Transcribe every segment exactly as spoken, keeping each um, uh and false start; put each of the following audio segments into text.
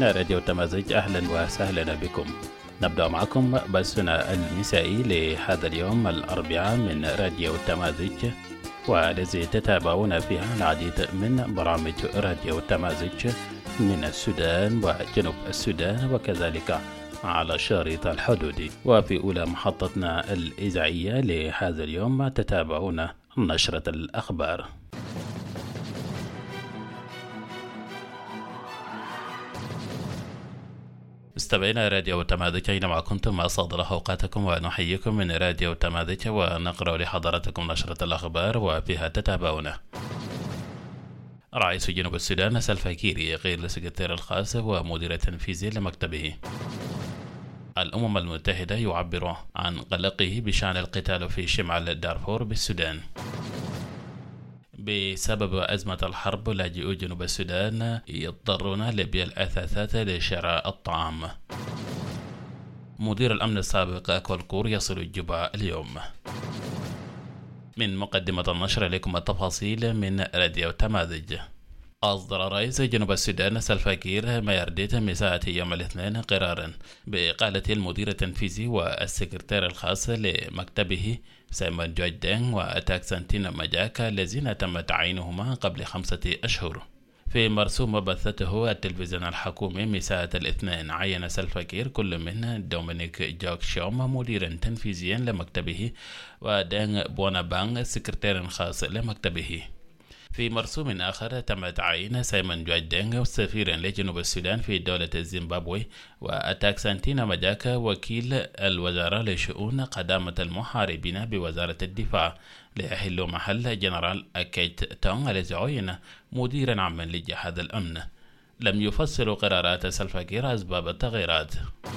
مستمعينا راديو تمازج، أهلا وسهلا بكم. نبدأ معكم بثنا المسائي لهذا اليوم الأربعاء من راديو تمازج، والذي تتابعون فيها العديد من برامج راديو تمازج من السودان وجنوب السودان وكذلك على الشريط الحدودي. وفي أولى محطتنا الإذاعية لهذا اليوم تتابعون نشرة الأخبار. مستمعينا راديو تمازج أينما كنتم، أسعد الله أوقاتكم ونحييكم من راديو تمازج، ونقرأ لحضراتكم نشرة الأخبار وفيها تتابعون. رئيس جنوب السودان سلفا كير يغير السكرتير الخاص ومدير التنفيذي لمكتبه. الأمم المتحدة يعبر عن قلقه بشأن القتال في شمال دارفور بالسودان. بسبب أزمة الحرب لاجئو جنوب السودان يضطرون لبيع الأثاثات لشراء الطعام. مدير الأمن السابق كولكور يصل الجوبا اليوم. من مقدمة النشر لكم التفاصيل من راديو تمازج. أصدر رئيس جنوب السودان سلفا كير ميارديت مساء يوم الاثنين قرارا بإقالة المدير التنفيذي والسكرتير الخاص لمكتبه سيمون جوج دينغ وأتاك سانتين مجاكا الذين تم تعيينهما قبل خمسة أشهر. في مرسوم بثته التلفزيون الحكومي مساء الاثنين، عين سلفا كير كل من دومينيك جوك شوم مديرا تنفيذيا لمكتبه ودينغ بونابانغ سكرتير خاص لمكتبه. في مرسوم آخر تم تعيين سيمون جوج دينغ سفيرا لجنوب السودان في دولة الزيمبابوي، وأتاك سانتينا مجاكا وكيل الوزارة لشؤون قدامة المحاربين بوزارة الدفاع ليحل محل جنرال أكيت تونغ الذي عين مديرا عاما لجهاز الأمن. لم يفسر قرارات سلفا كير أسباب التغييرات.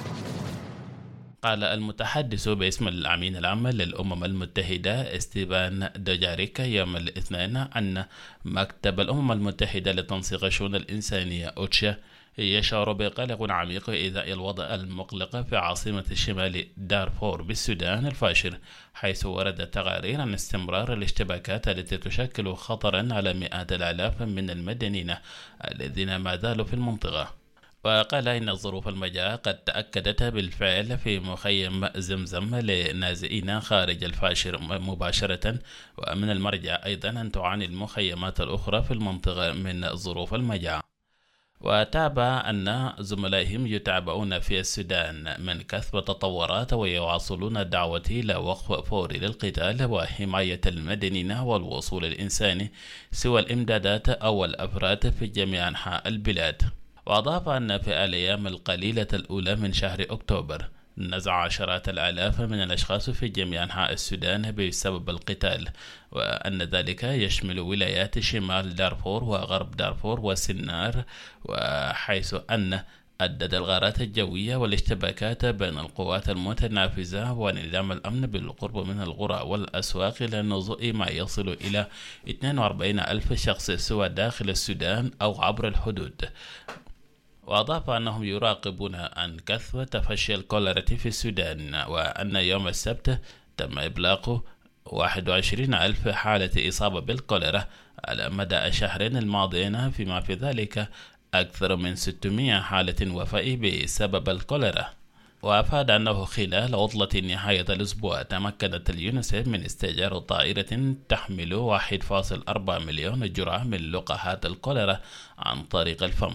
قال المتحدث باسم الأمين العام للأمم المتحدة ستيفان دوجاريك يوم الاثنين أن مكتب الأمم المتحدة لتنسيق الشؤون الإنسانية أوتشا يشعر بقلق عميق إزاء الوضع المقلق في عاصمة الشمال دارفور بالسودان الفاشل، حيث وردت تقارير عن استمرار الاشتباكات التي تشكل خطرا على مئات الآلاف من المدنيين الذين ما زالوا في المنطقة. وقال إن الظروف المجاعة قد تأكدت بالفعل في مخيم زمزم لنازئين خارج الفاشر مباشرة، ومن المرجع أيضا أن تعاني المخيمات الأخرى في المنطقة من ظروف المجاعة. وتابع أن زملائهم يتابعون في السودان من كثب التطورات ويواصلون الدعوة إلى وقف فوري للقتال وحماية المدنيين والوصول الإنساني سوى الإمدادات أو الأفراد في جميع أنحاء البلاد. وأضاف أن في الأيام القليلة الأولى من شهر أكتوبر نزع عشرات الآلاف من الأشخاص في جميع أنحاء السودان بسبب القتال، وأن ذلك يشمل ولايات شمال دارفور وغرب دارفور وسنار، وحيث أن أدت الغارات الجوية والاشتباكات بين القوات المتنافسة ونظام الأمن بالقرب من القرى والأسواق إلى نزوء ما يصل إلى اثنين وأربعين ألف شخص سواء داخل السودان أو عبر الحدود. وأضاف أنهم يراقبون عن كثرة تفشي الكوليرا في السودان، وأن يوم السبت تم إبلاغ واحد وعشرين ألف حالة إصابة بالكوليرا على مدى الشهرين الماضيين، فيما في ذلك أكثر من ستمائة حالة وفاة بسبب الكوليرا. وأفاد أنه خلال عطلة نهاية الأسبوع تمكنت اليونيسيف من استئجار طائرة تحمل واحد فاصلة أربعة مليون جرعة من لقاحات الكوليرا عن طريق الفم.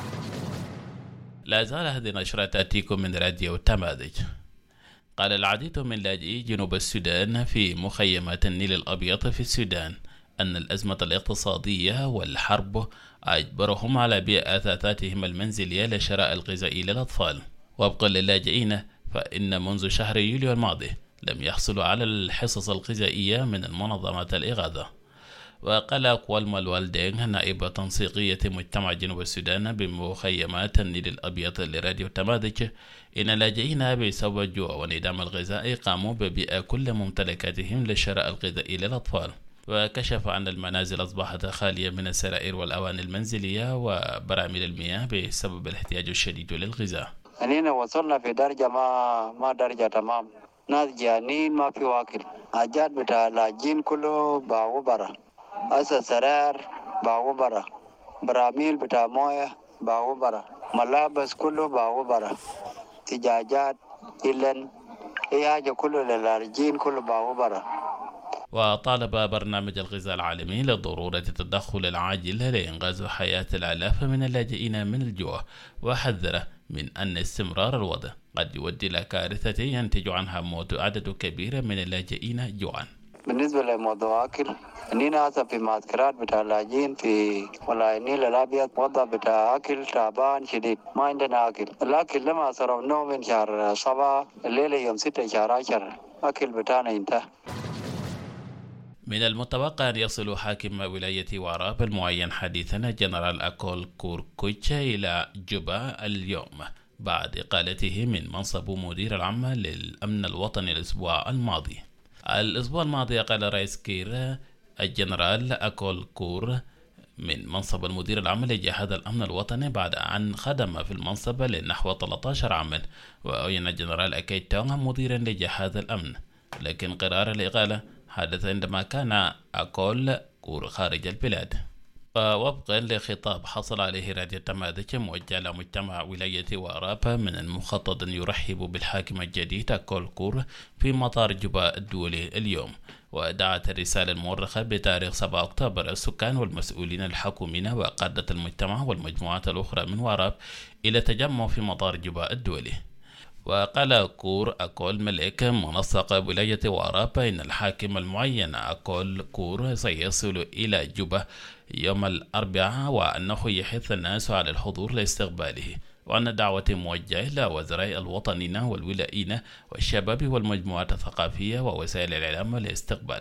لا زال هذه النشرة تأتيكم من راديو تمازج. قال العديد من لاجئي جنوب السودان في مخيمات النيل الأبيض في السودان أن الأزمة الاقتصادية والحرب أجبرهم على بيع أثاثاتهم المنزلية لشراء الغذاء للأطفال. وفقا للاجئين فإن منذ شهر يوليو الماضي لم يحصلوا على الحصص الغذائية من المنظمات الإغاثة. وقال أقوال الوالدين نائبة تنسيقية مجتمع جنوب السودان بمخيمات النيل الأبيض لراديو تمازج إن اللاجئين بسبب الجوع وانعدام الغذاء قاموا ببيع كل ممتلكاتهم لشراء الغذاء للأطفال. وكشف أن المنازل أصبحت خالية من السرائر والأواني المنزلية وبراميل المياه بسبب الاحتياج الشديد للغذاء. أننا وصلنا في درجة ما ما درجة تمام، ناس جانين ما في واكل، حاجات بتاع لاجين كله باعوا برا، أساس سرائر باعوا برا، براميل بتاع مويه باعوا برا، ملابس كله باعوا برا، تجاجات إلن أي حاجة كله للارجين كله باعوا برا. وطالب برنامج الغذاء العالمي لضرورة التدخل العاجل لإنقاذ حياة الآلاف من اللاجئين من الجوع، وحذر من أن استمرار الوضع قد يؤدي إلى كارثة ينتج عنها موت عدد كبير من اللاجئين جوعا. بالنسبة لموضوع أكل، نينا هسه في معسكرات بتاع اللاجئين في ولاية النيل الأبيض، وضع بتاع أكل تعبان شديد، ما عندنا أكل. الأكل لما صرفناه من شهر سبعة الليلة يوم ستة شهر عشر أكل بتاعنا انتهى. من المتوقع أن يصل حاكم ولاية وراب المعين حديثا جنرال أكول كوركوتشا إلى جوبا اليوم بعد إقالته من منصب مدير العام للأمن الوطني الأسبوع الماضي. الأسبوع الماضي أقال رئيس كير الجنرال أكول كور من منصب المدير العام لجهاز الأمن الوطني بعد أن خدم في المنصب لنحو ثلاثة عشر عاما، وأعين الجنرال أكيد تونغ مديرا لجهاز الأمن، لكن قرار الإقالة حدث عندما كان أكول كور خارج البلاد. ووفقا لخطاب حصل عليه راديو تمادك موجه لمجتمع ولاية وراب، من المخطط أن يرحب بالحاكم الجديد أكول كور في مطار جوبا الدولي اليوم. ودعت الرسالة المؤرخة بتاريخ سبعة أكتوبر السكان والمسؤولين الحكوميين وقادة المجتمع والمجموعات الأخرى من وراب إلى تجمع في مطار جوبا الدولي. وقال كور أكول ملك منسق ولاية وراب إن الحاكم المعين أكول كور سيصل إلى جوبا يوم الأربعاء، وأنه يحث الناس على الحضور لاستقباله، وأن دعوة موجهة إلى وزراء الوطنيين والولائيين والشباب والمجموعات الثقافية ووسائل الإعلام لاستقبال.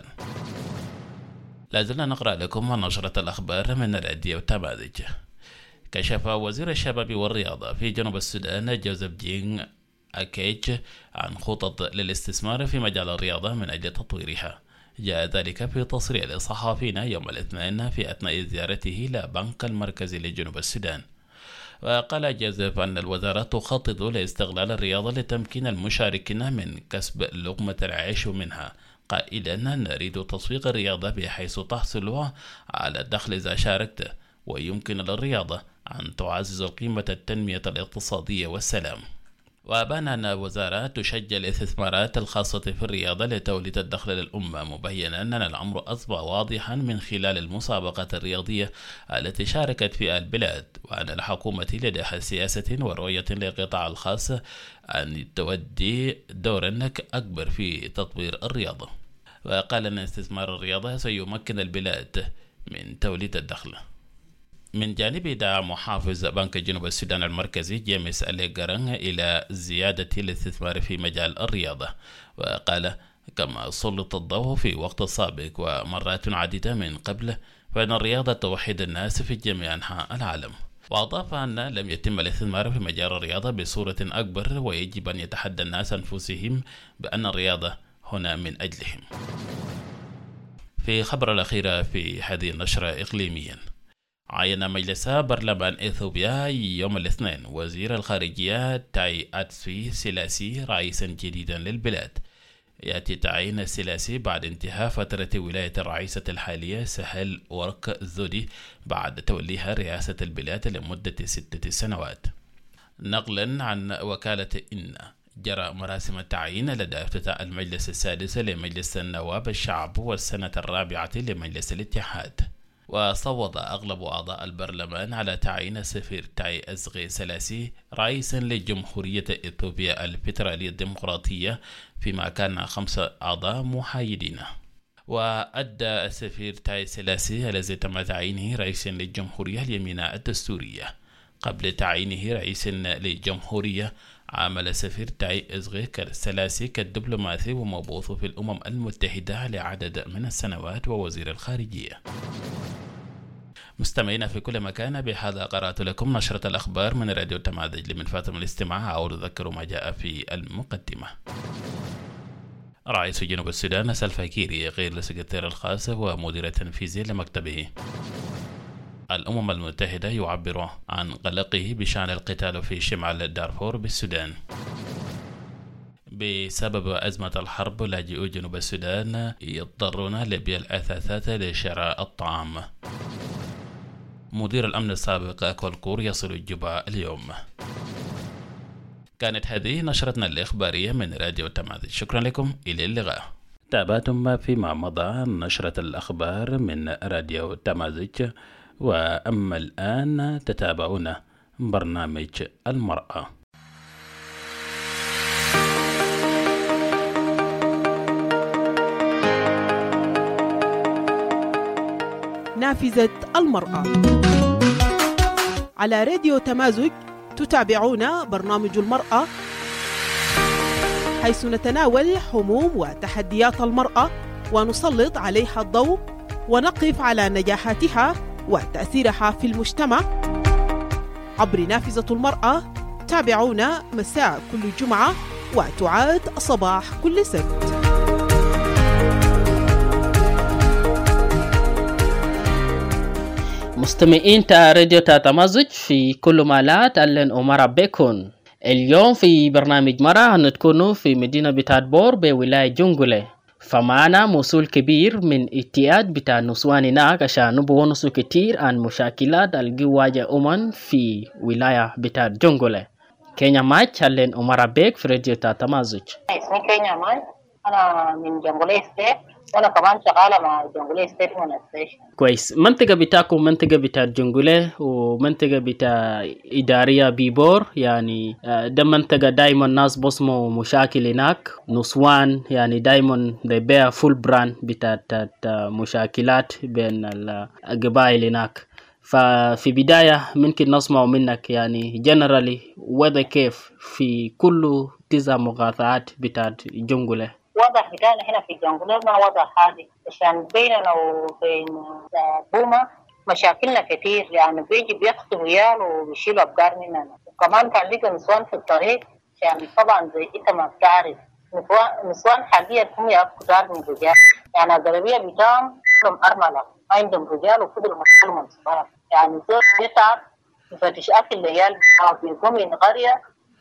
لازلنا نقرأ لكم نشرة الأخبار من راديو تمادج. كشف وزير الشباب والرياضة في جنوب السودان جوزيف جين أكيج عن خطط للاستثمار في مجال الرياضة من أجل تطويرها. جاء ذلك في تصريح للصحفيين يوم الاثنين في أثناء زيارته إلى بنك المركزي لجنوب السودان. وقال جوزيف أن الوزارة تخطط لاستغلال الرياضة لتمكين المشاركين من كسب لقمة العيش منها، قائلا نريد تسويق الرياضة بحيث تحصل على الدخل إذا شاركت، ويمكن للرياضة أن تعزز قيمة التنمية الاقتصادية والسلام. وأبان أن الوزارة تشجع الاستثمارات الخاصة في الرياضة لتوليد الدخل للأمة، مبينا أن الأمر أصبح واضحا من خلال المسابقات الرياضية التي شاركت فيها البلاد، وأن الحكومة لديها سياسة ورؤية للقطاع الخاص أن تؤدي دورا أكبر في تطوير الرياضة. وقال أن استثمار الرياضة سيمكن البلاد من توليد الدخل. من جانب دعا محافظ بنك جنوب السودان المركزي جيمس أليغاران إلى زيادة الاستثمار في مجال الرياضة، وقال كما سلط الضوء في وقت سابق ومرات عديدة من قبل فإن الرياضة توحد الناس في جميع أنحاء العالم. وأضاف أن لم يتم الاستثمار في مجال الرياضة بصورة أكبر، ويجب أن يتحدى الناس أنفسهم بأن الرياضة هنا من أجلهم. في خبر الأخيرة في هذه النشرة إقليميا، عين مجلس برلمان إثيوبيا يوم الاثنين وزير الخارجية تاي أتسوي سيلاسي رئيسا جديدا للبلاد. يأتي تعيين السيلاسي بعد انتهاء فترة ولاية الرئيسة الحالية سهل ورك زودي بعد توليها رئاسة البلاد لمدة ستة سنوات. نقلا عن وكالة إن، جرى مراسم التعيين لدى افتتاح المجلس السادس لمجلس النواب الشعب والسنة الرابعة لمجلس الاتحاد. وصوت أغلب أعضاء البرلمان على تعيين السفير تاي أزغي سلاسي رئيسا لجمهورية إثيوبيا الفيدرالية الديمقراطية، فيما كان خمسة أعضاء محايدين. وأدى السفير تاي سلاسي الذي تم تعيينه رئيسا للجمهورية اليميناء الدستورية. قبل تعيينه رئيسا للجمهورية عمل السفير تاي أزغي سلاسي كدبلوماسي ومبعوث في الأمم المتحدة لعدد من السنوات ووزير الخارجية. مستمعين في كل مكان، بهذا قرأت لكم نشرة الأخبار من راديو تمادج. لمن فاتم الاستماع أعود أذكر ما جاء في المقدمة. رئيس جنوب السودان سلفا كير غير السكرتير الخاص ومدير التنفيذي لمكتبه. الأمم المتحدة يعبر عن قلقه بشأن القتال في شمال دارفور بالسودان. بسبب أزمة الحرب لاجئو جنوب السودان يضطرون لبيع الأثاثات لشراء الطعام. مدير الأمن السابق كولكور يصل الجبهة اليوم. كانت هذه نشرتنا الإخبارية من راديو تمازج، شكرا لكم، إلى اللقاء. تابعتم فيما مضى نشرة الأخبار من راديو تمازج، وأما الآن تتابعون برنامج المرأة. نافذة المرأة على راديو تمازج. تتابعون برنامج المرأة، حيث نتناول هموم وتحديات المرأة ونسلط عليها الضوء ونقف على نجاحاتها وتأثيرها في المجتمع عبر نافذة المرأة. تابعونا مساء كل جمعة وتعاد صباح كل سبت. مستمعين تا راديو تمازج في كل مالات أهلا ومرحبا بكم. اليوم في برنامج مرة هنكون في مدينة بتاعت بور بولاية جنجولة، فمعنا موصول كبير من اتحاد بتاع النسوان هناك عشان نبغى نسو كتير عن مشاكلات الجواجة أمم في ولاية بتاعت جنجولة. كينيا مايك أهلا ومرحبا بك في راديو تمازج. اسمي كينيا مايك، أنا من جنجولة ستيت، وانا كمان شغاله مع جنجولة ستيت مونستيشن. كويس. منطقه بتاعكم منطقه بتاع جنجولة ومنطقه بتاع اداريه بيبور، يعني ده منطقه دايما ناس بصموا مشاكل هناك نسوان، يعني دايما they bear full brand بتاعت مشاكلات بين القبائل هناك. ففي بدايه ممكن نسمع منك يعني جنرالي وضع كيف في كل تسع مقاطعات بتاعت جنجولة. وضع بتاعنا هنا في جنجولة ما وضع حالي، عشان بيننا وبين بوما مشاكلنا كتير، يعني بيجي بيخطب ريال وبيشيل أبقار مننا، وكمان كان لقى نسوان في الطريق، يعني طبعا زي إنت ما بتعرف نسوان حاليا هم يأكلوا دار من رجال، يعني الغالبية بتاعهم كلهم أرملة ما عندهم رجال وكلهم مسؤولهم صغار، يعني زول يتعب يفتش أكل العيال بتاعه بيقوم من قرية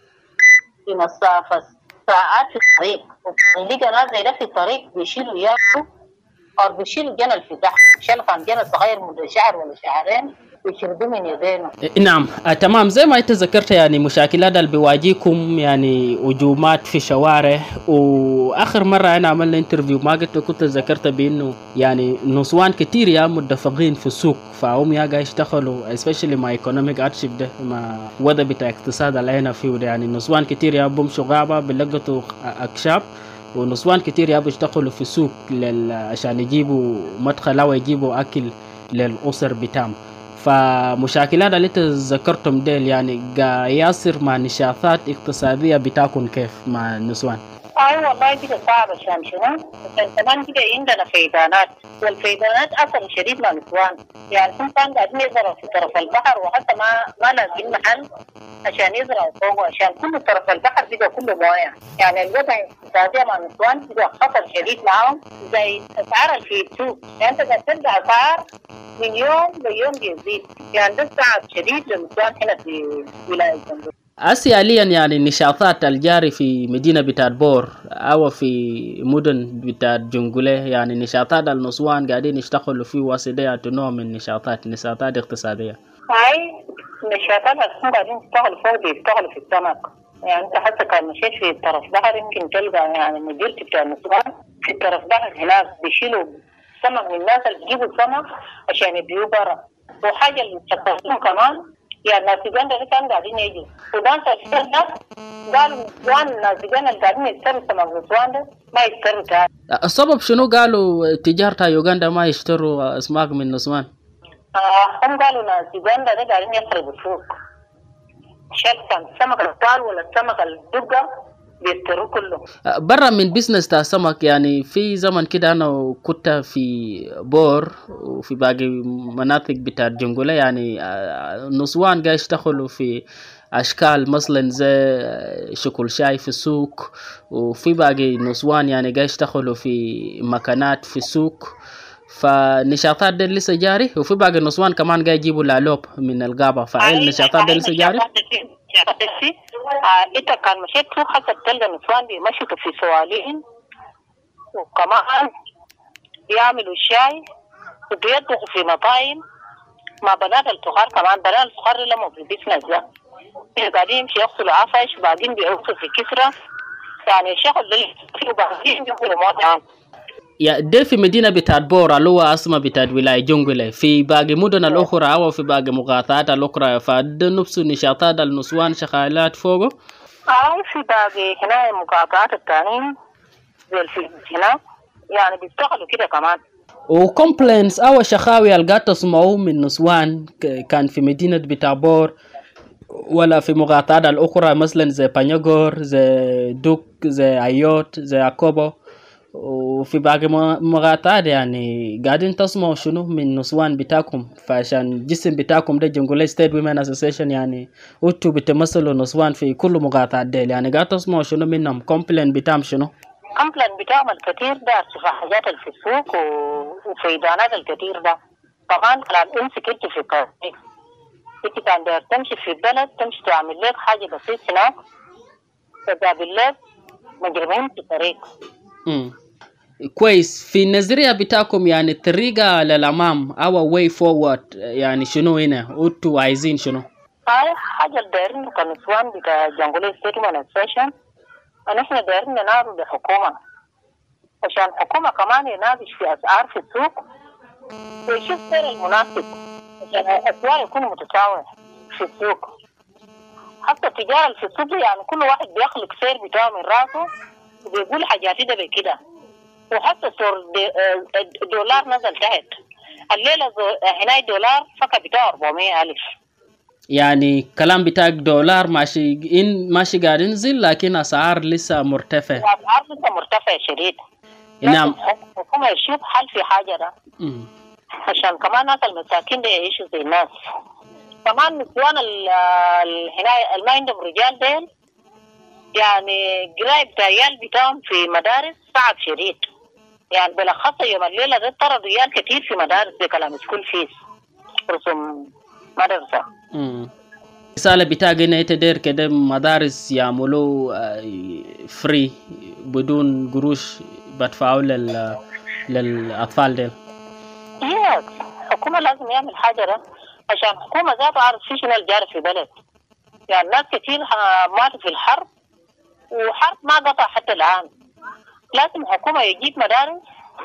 في مسافة ساعات في الطريق، ولقى ناس زي ده في الطريق بيشيلوا ياكلوا أو بيشيلوا جنل في تحت، شال كان جنل صغير مدة شعر ولا شعرين بيشردوا من يدينه. نعم آه تمام. زي ما انت ذكرت يعني مشاكلات اللي بيواجهكم يعني هجومات في شوارع، واخر مره انا عملنا انترفيو ما قلت كنت ذكرت بانه يعني نسوان كتير يا متدفقين في السوق، فهم يا قاعد يشتغلوا especially مع economic hardship ده مع وضع بتاع اقتصاد العينة فيه، يعني نسوان كتير يا بمشوا غابه بيلقطوا اكشاب، ونسوان كتير يا بيشتغلوا في السوق لل... عشان يجيبوا مدخل او يجيبوا اكل للاسر بتاعهم. فمشاكلات اللي انت ذكرتم ديل يعني يصير مع نشاطات اقتصاديه بتاعكم كيف مع النسوان؟ اي والله دي صعبه عشان شنو؟ عشان كمان كده عندنا فيضانات، والفيضانات اثر شديد مع النسوان، يعني هم كانوا قاعدين يزرعوا في طرف البحر وحتى ما ما لاقين محل عشان يزرعوا فوق، عشان كل طرف البحر بقى كله مويه، يعني الوضع الاقتصادي مع النسوان بقى خطر شديد معهم، زي اسعار في السوق، يعني انت قاعد تلقى اسعار من يوم ليوم بيزيد، يعني ده صعب شديد للنسوان هنا في ولايه جنجولة. حاليا يعني النشاطات الجاري في مدينة بتاعت بور أو في مدن بتاعت جنجولة، يعني نشاطات النسوان قاعدين يشتغلوا في واسطة نوع من النشاطات نشاطات اقتصادية. هاي النشاطات اللي قاعدين يشتغلوا فوق بيشتغلوا في السمك، يعني انت حتى كان مشيت في طرف بحر يمكن تلقى يعني مديرتي بتاع النسوان في طرف بحر هناك بيشيلوا سمك من الناس اللي بيجيبوا السمك عشان يبيعوه برا، وحاجة اللي تشتغلون كمان يعني ناس جانا اللي كانوا قاعدين يجوا ودان تشتغل قالوا نسوان ناس جانا اللي قاعدين يشتروا سمك نسوان ده ما يشتروا تاني. السبب شنو قالوا تجارة يوغندا ما يشتروا أسماك من نسوان؟ آه هم قالوا ناس جانا ده قاعدين يخربوا السوق، شكل السمك الطال ولا السمك الدقة بيشتروا كله. برا من بيزنس تاع سمك، يعني في زمن كده أنا كنت في بور وفي باقي مناطق بتاع جنجولة، يعني نسوان قاعد يشتغلوا في أشكال مثلا زي شكل شاي في السوق، وفي باقي نسوان يعني قاعد يشتغلوا في مكانات في السوق، فالنشاطات دي لسه جاري، وفي باقي النسوان كمان قاعد يجيبوا لالوب من الغابة، فالنشاطات دي لسه جاري. انت كان مشيت سوق حتى تلقى نسوان بيمشوا في سوالين، وكمان بيعملوا الشاي وبيطبخوا في مطاعم، ما بنات الصغار كمان، بنات الصغار لما في بيزنس ده قاعدين يمشي يغسلوا عفش وبعدين بيعوقوا في كسرة، يعني شغل فيه وبعدين يقولوا موت عام. يا ده في مدينة بتاعت بورا اللي هو اسمها بتاعت ولاية جونجلة، في باقي مدن الأخرى أو في باقي مقاطعات الأخرى فده نفس النشاطات النسوان شغالات فوقه؟ آه في باقي هنا المقاطعات التانيين زي في هنا يعني بيشتغلوا كده كمان. وكومبلينس أو شخاوي اللي قاعد تسمعوه من نسوان كان في مدينة بتاع بور ولا في مقاطعات الأخرى مثلا زي بانيغور زي دوك زي ايوت زي اكوبو وفي باقي مقاطعات، يعني قاعدين تسمعوا شنو من نسوان بتاعكم؟ فعشان جسم بتاعكم ده جنجولي ستيت ويمن اسوسيشن، يعني انتوا بتمثلوا نسوان في كل مقاطعات ديل، يعني قاعد تسمعوا شنو منهم؟ كومبلين بتاعهم شنو؟ كومبلين بتاعهم الكثير ده في حاجات اللي في السوق وفي إدانات الكثير ده كمان. كلام امسك انت في الطريق، انت كان داير تمشي في البلد تمشي تعمل لك حاجه بسيطه هناك تقابل لك مجرمين في الطريق. امم كويس. في النظريه بتاعكم يعني الطريقه للامام او واي فورورد يعني شنو هنا؟ انتوا عايزين شنو؟ هاي حاجه اللي دايرين كنسوان بتاع جنجولي ستيت ادمنستريشن ان احنا دايرين ننادوا بالحكومه عشان الحكومه كمان يناقش في اسعار في السوق ويشوف سعر المناسب عشان الاسعار يكون متساويه في السوق. حتى التجاره في السوق يعني كل واحد بيخلق سعر بتاعه من راسه وبيقول حاجاتي ده بكده. وحتى صور الدولار نزل تحت الليله هنا الدولار فقط بتاعه أربعمية ألف. يعني كلام بتاعك دولار ماشي إن ماشي قاعد ينزل لكن اسعار لسه مرتفع. الاسعار لسه مرتفع شديد. نعم. الحكومه يشوف حل في حاجه ده مم. عشان كمان الناس المساكين دي يعيشوا زي الناس. كمان نسوان هنا اللي ما عندهم رجال ديل يعني قرايه بتاع عيال بتاعهم في مدارس صعب شديد، يعني بالاخص يوم الليله ده ترى رجال كتير في مدارس بكلام سكول فيس رسوم مدرسه. امم الرسالة بتاعك إن أنت داير كده مدارس يعملوا فري بدون قروش بدفعوا لل للأطفال ديل. يس الحكومة لازم يعمل حاجة ده عشان الحكومة ذاتها عارف في شنو الجاري في بلد. يعني ناس كتير ماتوا في الحرب وحرب ما قطع حتى الآن. لازم الحكومة يجيب مدارس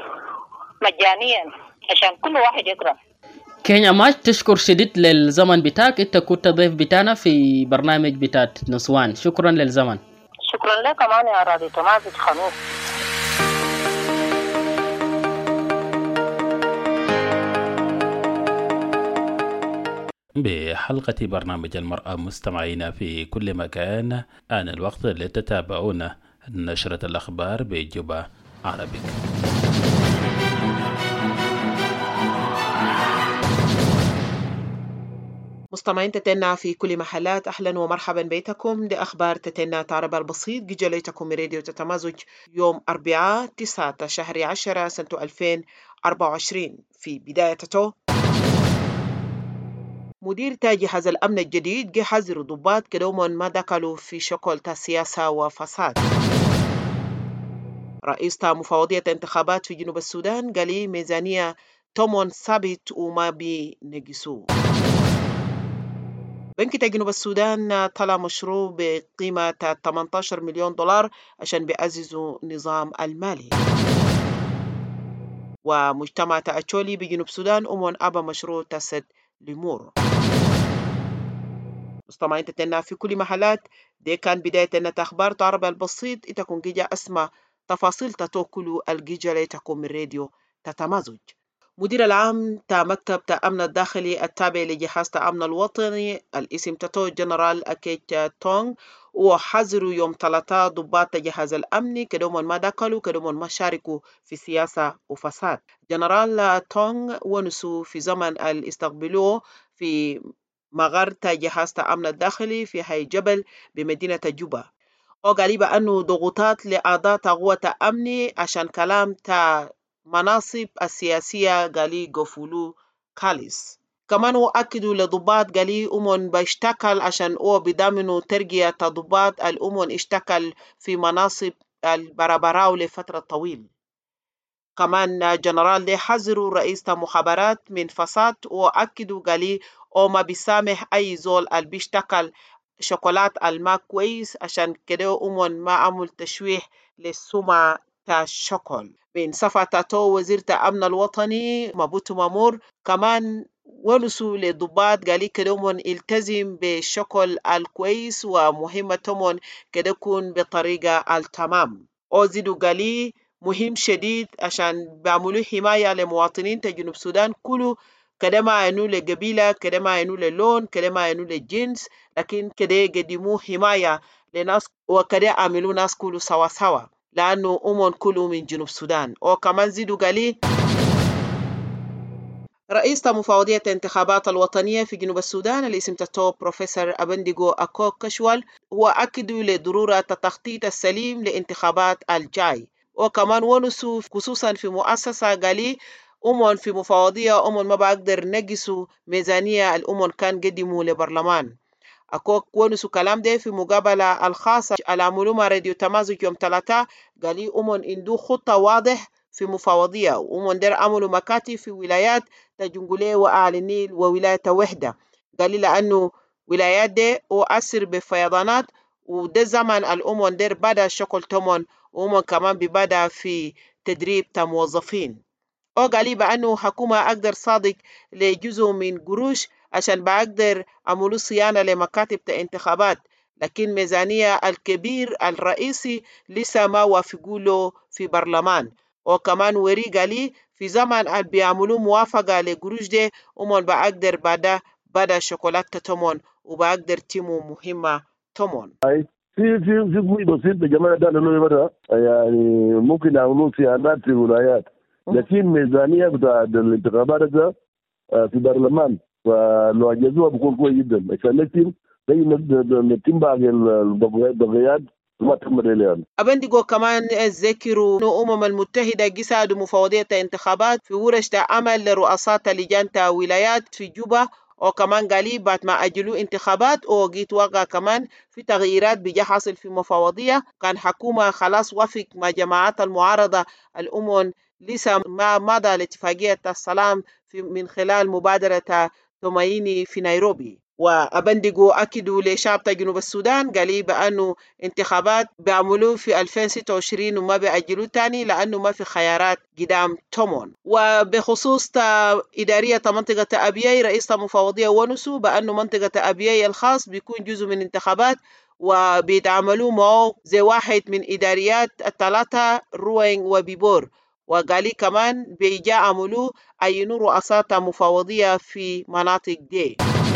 مجانيا عشان كل واحد يقرأ. كينيا ماش تشكر شديد للزمن بتاعك، انت كنت ضيف بتاعنا في برنامج بتاعت نسوان. شكرا للزمن. شكرا لك كمان يا رادي تمازج خميس. بحلقة برنامج المرأة مستمعينا في كل مكان، آن الوقت لتتابعون نشرة الأخبار بجوبا عربي. مستمعين تتنا في كل محلات، أهلا ومرحبا بيتكم. دي أخبار تتنا تعرب البسيط جي ليتكم من راديو تتمازج يوم أربعاء تسعة شهر عشرة سنة ألفين وأربعة وعشرين. في بداية تو مدير جهاز الأمن الجديد جهز ضباط كدومون ما دخلوا في شكل سياسة وفساد. رئيس مفوضية انتخابات في جنوب السودان قال ميزانية تومون ثابت وما بينقصوه. بنك جنوب السودان طلع مشروع بقيمة ثمانية عشر مليون دولار عشان بيعززوا نظام المالي. ومجتمع تأتشولي بجنوب السودان أمون أبا مشروع تسد لمور. مستمعين تتنا في كل محلات، دي كان بداية نت أخبار تعرب البسيط. إتكون جيجا أسمع تفاصيل تتوكلوا الجيجا ليتكم من راديو تتمازج. مدير العام تا مكتب تأمن الداخلي التابع لجهاز تأمن الوطني الاسم تتو جنرال أكيت تونغ وحذروا يوم ثلاثة ضباط جهاز الأمن كدومون ما دخلوا كدومون ما شاركوا في سياسة وفساد. جنرال تونغ ونسوا في زمن الاستقبلوه في مغار جهاز تأمن الداخلي في حي جبل بمدينة جوبا، وقال أنه ضغوطات لأعضاء قوة أمني عشان كلام تا مناصب السياسية قالي قفلوا كاليس. كمان أكدوا لضباط قالي أمون بيشتكل عشان هو بدامنوا ترقية ضباط الأمون اشتكل في مناصب البرابراو لفترة طويل. كمان جنرال دي حذروا رئيس المخابرات من فساد وأكدوا قالي أو ما بيسامح أي زول اللي بيشتغل شوكولات الماء كويس عشان كده أمون ما عمل تشويه للسمعة تا الشوكول. من صفة تاتو وزير الأمن الوطني مابوتو مامور كمان ونسوا لضباط قالي كده أمون التزم بالشوكول الكويس ومهمة أمون كده يكون بطريقة التمام. وزيدوا قالي مهم شديد عشان بيعملوا حماية لمواطنين تا جنوب السودان كله، كده ما ينو لقبيلة، كده ما ينو للون، كده ما ينو للجنس، لكن كده يقدموا حماية لناس وكده يعملوا ناس كله سوا سوا لأنه أمون كله من جنوب السودان. وكمان زيدوا قالي رئيس مفوضية الانتخابات الوطنية في جنوب السودان الاسم تاتو بروفيسور أبنديغو أكوك كشوال هو أكدوا لضرورة التخطيط السليم لانتخابات الجاي. وكمان ونسوا خصوصا في مؤسسة قالي أمون في مفوضية أمون ما بقدر نقصوا ميزانية الأمون كان قدموا لبرلمان. أكوك ونسوا كلام ده في مقابلة الخاصة على معلومة راديو تمازج يوم ثلاثة قالي أمون عنده خطة واضح في مفوضية وأمون در عملوا مكاتب في ولايات تجنجولي وآل النيل وولاية وحدة. قالي لأنه ولايات ده وأثر بفيضانات وده زمن الأمون در بدأ شكل تمون وأمون كمان ببدأ في تدريب موظفين. أو قالي بأنه حكومة أقدر صادق لجزء من قروش عشان بقدر عملوا صيانة لمكاتب الانتخابات، لكن ميزانية الكبير الرئيسي لسه ما وافقوا له في برلمان. وكمان وري قالي في زمن اللي بيعملوا موافقة لقروش ده أمون بقدر بعد بعد شوكولاتة تمون وبقدر تيمو مهمة تمون. في في في قوي بسيط بجماعة ده اللي برا يعني ممكن يعملوا صيانات في الولايات، لكن ميزانية بتاع الانتخابات ده في برلمان فلو أجازوها بكون كويس جدا عشان نتم نتم باقي البغيات ما تكمل اليوم. أبنديغو كمان ذكروا إنه الأمم المتحدة قسادوا مفوضية الانتخابات في ورش عمل لرؤساء لجان ولايات في جوبا. وكمان قالي بعد ما أجلوا انتخابات وجيت وقع كمان في تغييرات بيجي حاصل في مفوضية كان حكومة خلاص وافق مع جماعات المعارضة الأمم لسه ما مضى لاتفاقية السلام في من خلال مبادرة تومايني في نيروبي. وأبنديغو أكدوا لشعب جنوب السودان قالي بأنه انتخابات بيعملوه في ألفين وستة وعشرين وما بيأجلوه تاني لأنه ما في خيارات قدام تومون. وبخصوص إدارية منطقة أبيي رئيس المفوضية ونسوا بأنه منطقة أبيي الخاص بيكون جزء من انتخابات وبيتعاملوا معه زي واحد من إداريات الثلاثة روينغ وبيبور. وقالي كمان بيجا عملوا عينوا رؤساء مفوضية في مناطق دي.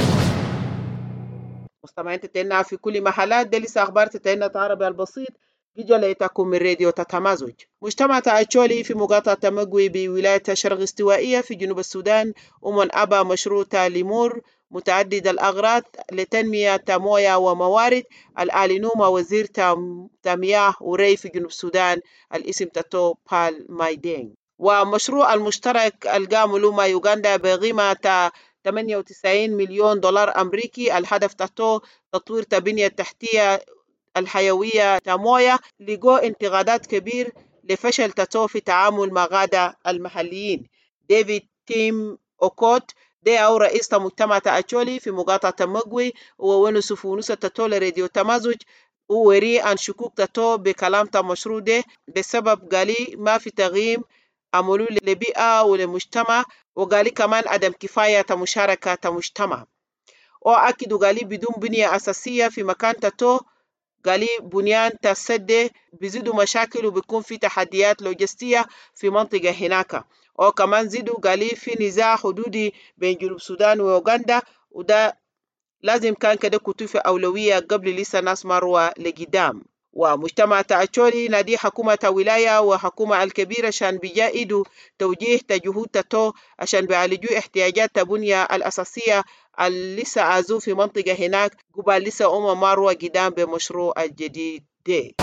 مستمعين تتنا في كل محلات دي لسه أخبار تتنا عربي البسيط جيجو ليتكم من راديو تتمازج. مجتمع تأتشولي في مقاطعة تمقوي بولاية شرق استوائية في جنوب السودان ومن أبا مشروع ليمور متعدد الأغراض لتنمية موية وموارد الآلينوما وزير تمياه وري في جنوب السودان الاسم تاتو بال مايدين. ومشروع المشترك القام مع يوغندا بقيمة ثمانية وتسعين مليون دولار أمريكي. الهدف تاتو تطوير البنية التحتية الحيوية تامويا لقوا انتقادات كبير لفشل تاتو في تعامل مع غادة المحليين. ديفيد تيم أوكوت ده أو رئيس مجتمع تأتشولي في مقاطعة مقوي وونسو في ونسة تاتو لراديو تمازج ووري عن شكوك تاتو بكلام تا مشروع ده بسبب قالي ما في تغييم عملوا لبيئة ولمجتمع وقالي كمان عدم كفاية مشاركة مجتمع. وأكدوا قالي بدون بنية أساسية في مكان تاتو قالي بنيان تسد بيزيدوا مشاكل وبيكون في تحديات لوجستية في منطقة هناك. وكمان زيدوا قالي في نزاع حدودي بين جنوب السودان وأوغندا وده لازم كان كده كتو في أولوية قبل لسه ناس مروا لقدام. ومجتمع تأتشولي نادي حكومة ولاية وحكومة الكبيرة عشان بيجايدوا توجيه تجهود تاتو عشان بيعالجوا احتياجات البنية الأساسية اللي لسه عازوا في منطقة هناك قبل لسه أمم ماروا قدام بمشروع الجديد دي.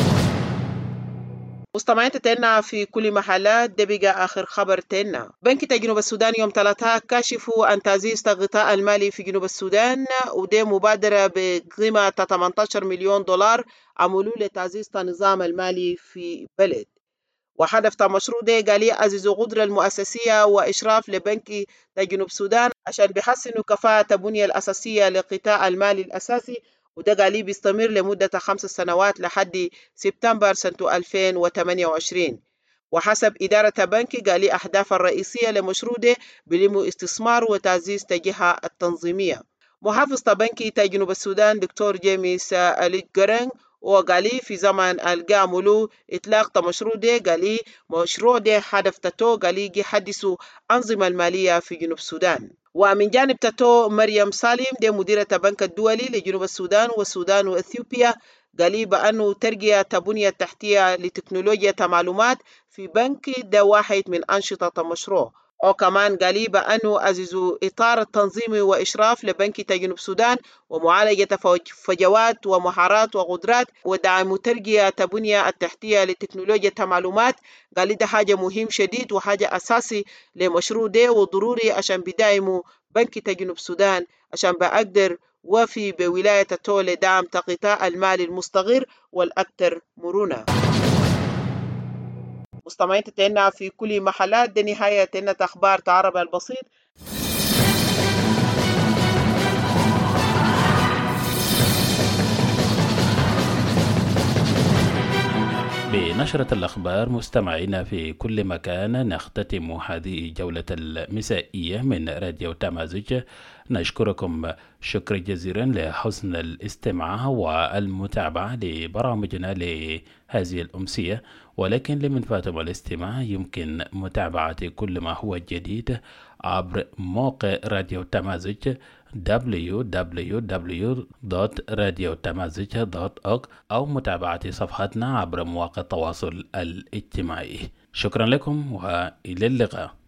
مستمعين تتنا في كل محلات ده بقى آخر خبر تنا. بنك جنوب السودان يوم ثلاثاء كاشفوا عن تعزيز الغطاء المالي في جنوب السودان وده مبادرة بقيمة ثمانية عشر مليون دولار عملوا لتعزيز النظام المالي في بلد. وهدف المشروع ده قال يعزز القدرة المؤسسية وإشراف لبنك جنوب السودان عشان بيحسنوا كفاءة البنية الأساسية لقطاع المالي الأساسي، وده قال بيستمر لمدة خمس سنوات لحد سبتمبر سنة ألفين وثمانية وعشرين. وحسب إدارة البنك قال أهداف الرئيسية لمشروع ده بلمو استثمار وتعزيز الجهة التنظيمية. محافظ البنك جنوب السودان دكتور جيمس أليجرينغ وقال في زمن القاملو إطلاق مشروع ده قال مشروع ده هدف تتو قال يحدثوا أنظمة المالية في جنوب السودان. ومن جانب تتو مريم سالم دي مديرة البنك الدولي لجنوب السودان والسودان وإثيوبيا قال بأنه ترقية البنية التحتية لتكنولوجيا المعلومات في بنك ده واحد من أنشطة المشروع. وكمان قال بأنه أززوا إطار التنظيمي وإشراف لبنك جنوب السودان ومعالجة فجوات ومهارات وقدرات ودعم ترقية البنية التحتية لتكنولوجيا المعلومات. قال ده حاجة مهم شديد وحاجة أساسي لمشروع ده وضروري عشان بدايموا بنك جنوب السودان عشان بأقدر وفي بولاية التول لدعم قطاع المال المستقر والأكثر مرونة. مستمعين تتعنا في كل محلات دي نهاية تتعنا أخبار تعرب البسيط. بنشرة الأخبار مستمعينا في كل مكان نختتم هذه الجولة المسائية من راديو تمازج. نشكركم شكرا جزيلا لحسن الاستماع والمتابعة لبرامجنا لهذه الأمسية، ولكن لمن فاتم الاستماع يمكن متابعة كل ما هو جديد عبر موقع راديو تمازج دبليو دبليو دبليو دوت راديو تمازج دوت أورج أو متابعة صفحتنا عبر مواقع التواصل الاجتماعي. شكرا لكم وإلى اللقاء.